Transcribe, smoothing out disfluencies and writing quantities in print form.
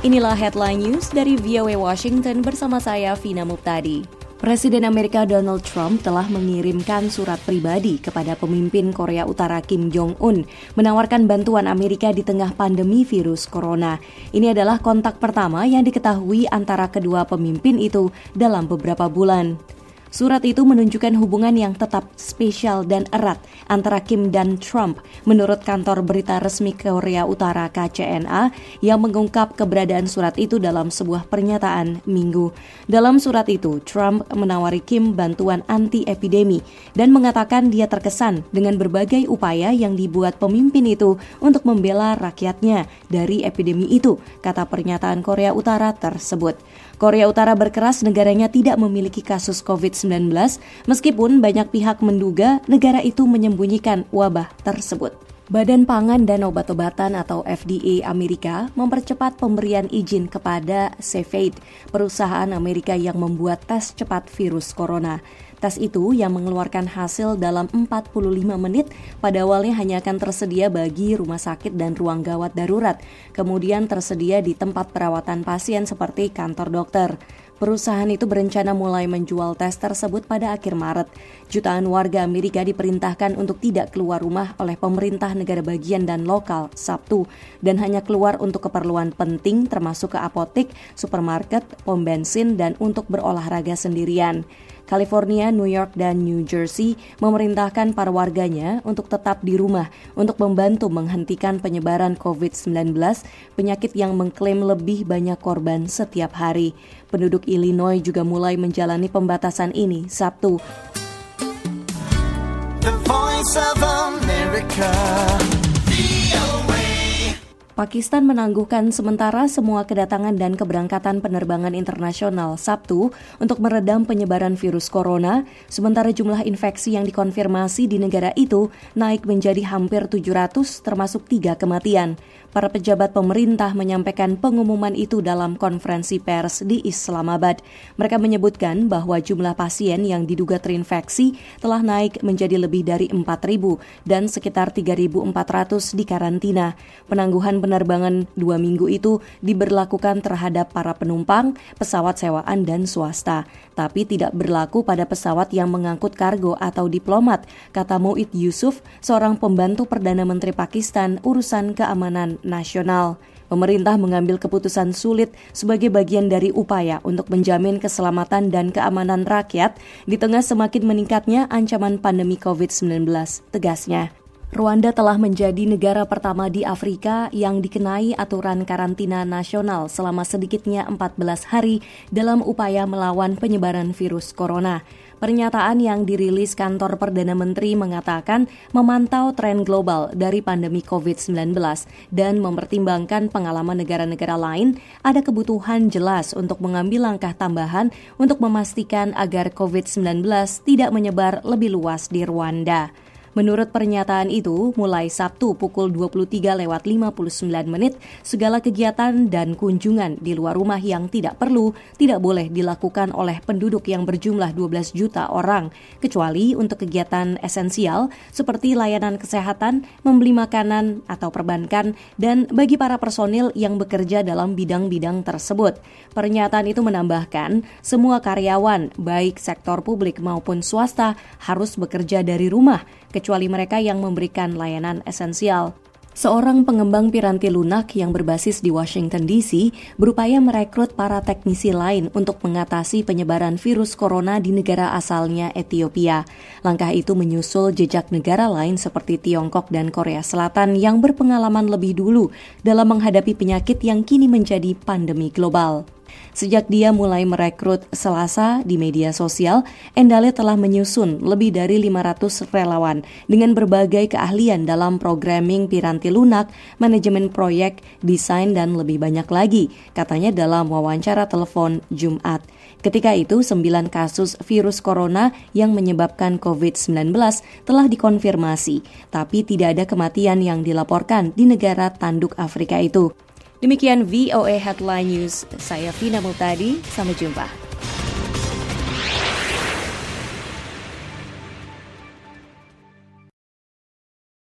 Inilah Headline News dari VOA Washington bersama saya, Vina Muptadi. Presiden Amerika Donald Trump telah mengirimkan surat pribadi kepada pemimpin Korea Utara Kim Jong-un menawarkan bantuan Amerika di tengah pandemi virus corona. Ini adalah kontak pertama yang diketahui antara kedua pemimpin itu dalam beberapa bulan. Surat itu menunjukkan hubungan yang tetap spesial dan erat antara Kim dan Trump, menurut kantor berita resmi Korea Utara KCNA yang mengungkap keberadaan surat itu dalam sebuah pernyataan Minggu. Dalam surat itu, Trump menawari Kim bantuan anti-epidemi dan mengatakan dia terkesan dengan berbagai upaya yang dibuat pemimpin itu untuk membela rakyatnya dari epidemi itu, kata pernyataan Korea Utara tersebut. Korea Utara berkeras negaranya tidak memiliki kasus COVID-19, meskipun banyak pihak menduga negara itu menyembunyikan wabah tersebut. Badan Pangan dan Obat-obatan atau FDA Amerika mempercepat pemberian izin kepada Cepheid, perusahaan Amerika yang membuat tes cepat virus corona. Tes itu yang mengeluarkan hasil dalam 45 menit pada awalnya hanya akan tersedia bagi rumah sakit dan ruang gawat darurat, kemudian tersedia di tempat perawatan pasien seperti kantor dokter. Perusahaan itu berencana mulai menjual tes tersebut pada akhir Maret. Jutaan warga Amerika diperintahkan untuk tidak keluar rumah oleh pemerintah negara bagian dan lokal Sabtu dan hanya keluar untuk keperluan penting termasuk ke apotek, supermarket, pom bensin, dan untuk berolahraga sendirian. California, New York, dan New Jersey memerintahkan para warganya untuk tetap di rumah untuk membantu menghentikan penyebaran COVID-19, penyakit yang mengklaim lebih banyak korban setiap hari. Penduduk Illinois juga mulai menjalani pembatasan ini Sabtu. The Voice of America. Pakistan menangguhkan sementara semua kedatangan dan keberangkatan penerbangan internasional Sabtu untuk meredam penyebaran virus corona, sementara jumlah infeksi yang dikonfirmasi di negara itu naik menjadi hampir 700 termasuk 3 kematian. Para pejabat pemerintah menyampaikan pengumuman itu dalam konferensi pers di Islamabad. Mereka menyebutkan bahwa jumlah pasien yang diduga terinfeksi telah naik menjadi lebih dari 4.000 dan sekitar 3.400 di karantina. Penangguhan penerbangan 2 minggu itu diberlakukan terhadap para penumpang, pesawat sewaan dan swasta, tapi tidak berlaku pada pesawat yang mengangkut kargo atau diplomat, kata Mu'id Yusuf, seorang pembantu Perdana Menteri Pakistan urusan keamanan nasional. Pemerintah mengambil keputusan sulit sebagai bagian dari upaya untuk menjamin keselamatan dan keamanan rakyat di tengah semakin meningkatnya ancaman pandemi COVID-19, tegasnya. Rwanda telah menjadi negara pertama di Afrika yang dikenai aturan karantina nasional selama sedikitnya 14 hari dalam upaya melawan penyebaran virus corona. Pernyataan yang dirilis kantor Perdana Menteri mengatakan memantau tren global dari pandemi COVID-19 dan mempertimbangkan pengalaman negara-negara lain, ada kebutuhan jelas untuk mengambil langkah tambahan untuk memastikan agar COVID-19 tidak menyebar lebih luas di Rwanda. Menurut pernyataan itu, mulai Sabtu pukul 23:59 segala kegiatan dan kunjungan di luar rumah yang tidak perlu tidak boleh dilakukan oleh penduduk yang berjumlah 12 juta orang, kecuali untuk kegiatan esensial seperti layanan kesehatan, membeli makanan atau perbankan, dan bagi para personil yang bekerja dalam bidang-bidang tersebut. Pernyataan itu menambahkan, semua karyawan, baik sektor publik maupun swasta, harus bekerja dari rumah, kecuali mereka yang memberikan layanan esensial. Seorang pengembang piranti lunak yang berbasis di Washington DC berupaya merekrut para teknisi lain untuk mengatasi penyebaran virus corona di negara asalnya Ethiopia. Langkah itu menyusul jejak negara lain seperti Tiongkok dan Korea Selatan yang berpengalaman lebih dulu dalam menghadapi penyakit yang kini menjadi pandemi global. Sejak dia mulai merekrut Selasa di media sosial, Endale telah menyusun lebih dari 500 relawan dengan berbagai keahlian dalam programming piranti lunak, manajemen proyek, desain, dan lebih banyak lagi, katanya dalam wawancara telepon Jumat. Ketika itu, 9 kasus virus corona yang menyebabkan COVID-19 telah dikonfirmasi, tapi tidak ada kematian yang dilaporkan di negara tanduk Afrika itu. Demikian VOA Headline News, saya Vina Muptadi, sampai jumpa.